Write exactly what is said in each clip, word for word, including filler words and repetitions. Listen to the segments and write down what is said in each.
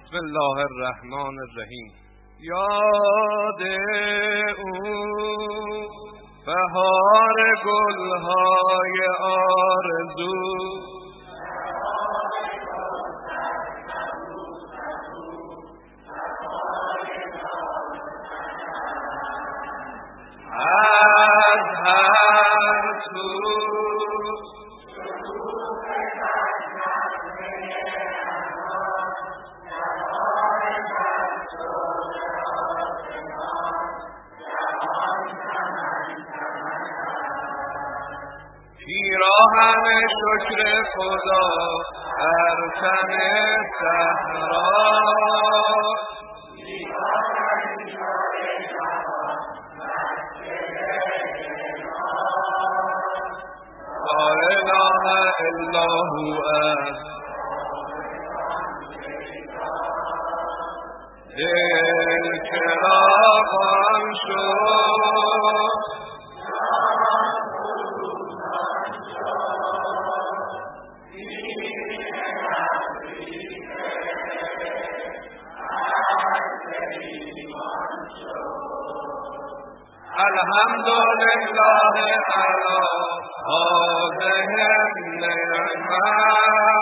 بسم الله الرحمن الرحیم. یاد او بهار گلهای آرزو، از هر سو پیراهن شکر خدا در تن صحرا، لا اله الا هو دل چراغان شد، الحمدلله علی هذه النعمة،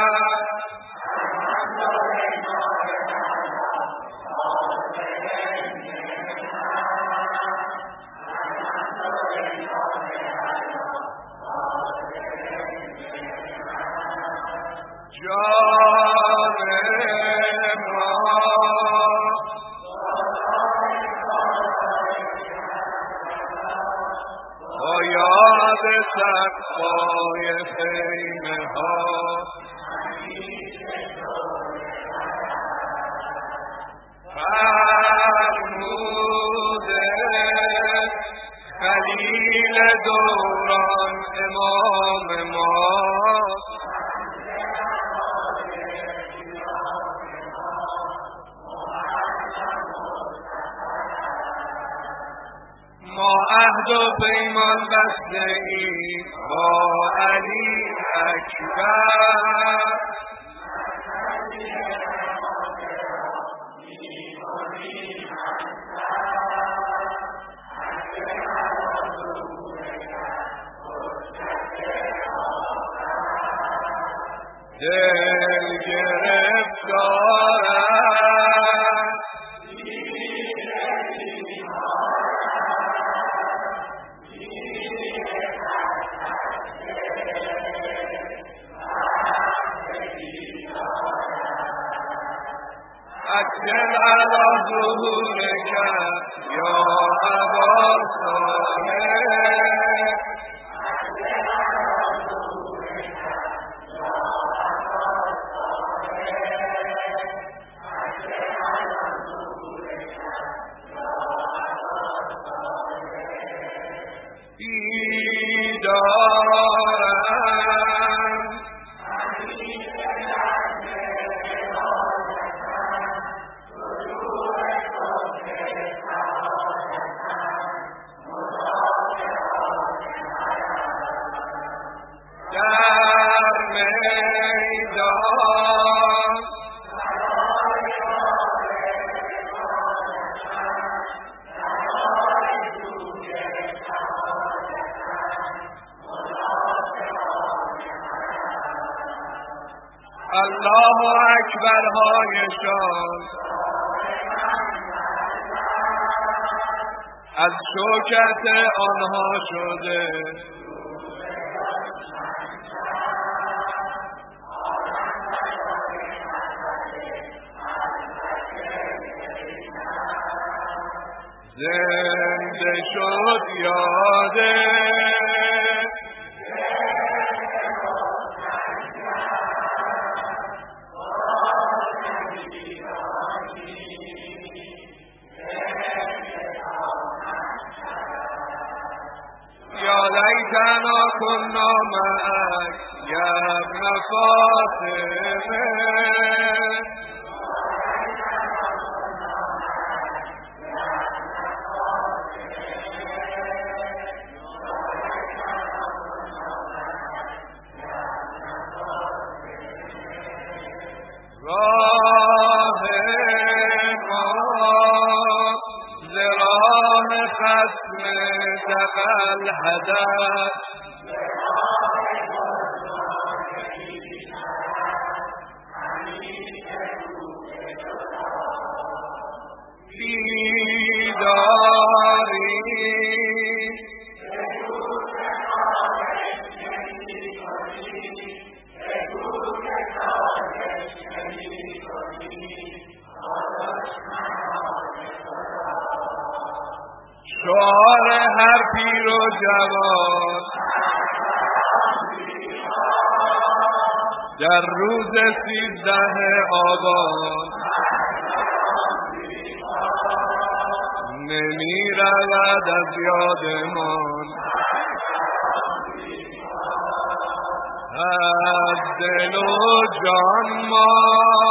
سقای خیمه ها فرموده خلیل دوران امام ما، ما عهد و پیمان بسته ایم با علی اکبر، دل گرفتار اکرم علی ظهورک یا ابا صالح، الله اکبر هایشان از شوکت آنها شده، زنده شد یاده لیتنا کنا معک یا ابن فاطمه، راه ارتقى الهدف بیداری شعار هر پیر و جوان در روز سیزده آبان نمی رود از یادمان از دل و جان ما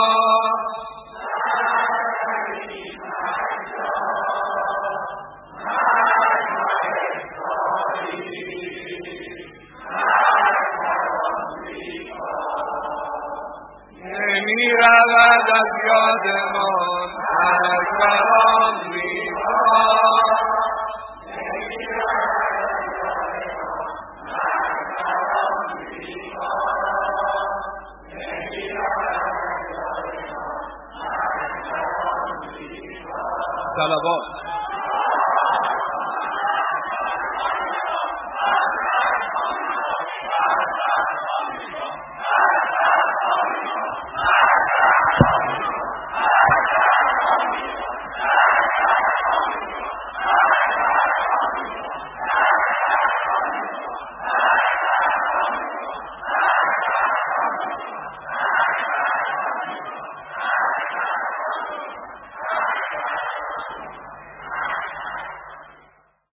نمی رود از یادمان از برام بیمار صلوات